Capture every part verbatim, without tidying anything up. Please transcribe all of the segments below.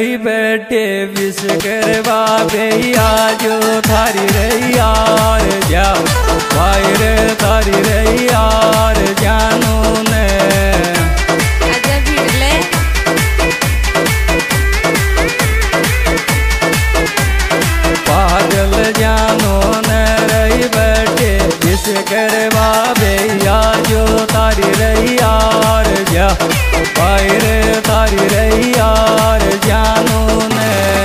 रही बैठे विश करवा भैया जो थारी रही यार जाओ भाई रे थारी रही यार जानो ने पागल जानो ने रही बैठे विश करवा भैया जो तारी रही यार जा भाई रे तारी रही यार जानो ने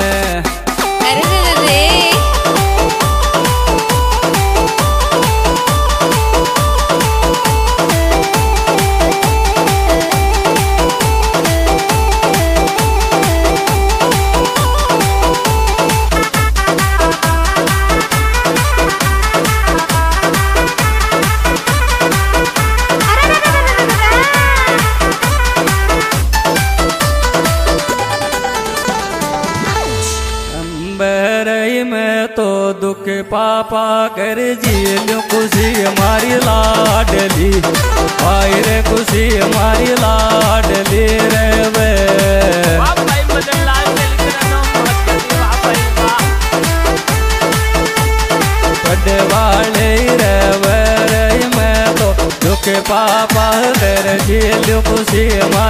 बरई में तो दुख पापा कर झील खुशी हमारी लाडली भाई रे खुशी हमारी लाडली रे वे बड़े वाले रे बरई में तो दुख पापा कर झील खुशी हमारी